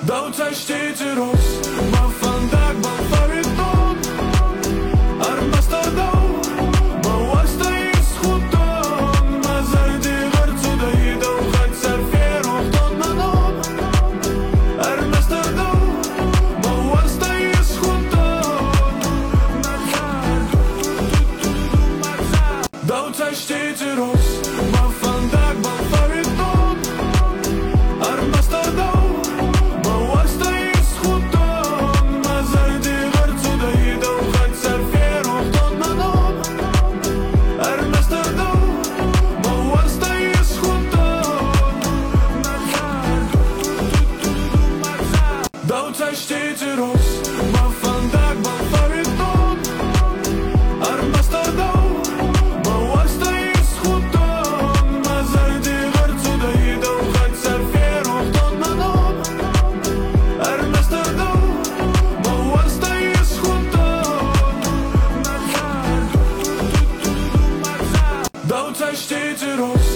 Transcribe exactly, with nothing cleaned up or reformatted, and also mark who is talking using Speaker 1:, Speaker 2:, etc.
Speaker 1: Dau ți aștege ros, ma fandag, ma fariton Armasterdam, ma wasta ischuton Ma zardi gărțu da idau, hai ți-ar fier ohton manom Armasterdam, ma wasta ischuton Dau ți aștege ros, ma fandag, ma fariton Armasterdam Dau ți aștege ros, ma fandag, ma fariton Armasterdam, ma wasta ischuton Ma zardi gărțu da idau, hai ți-ar fier ohton manom Armasterdam, ma wasta ischuton Dau ți aștege ros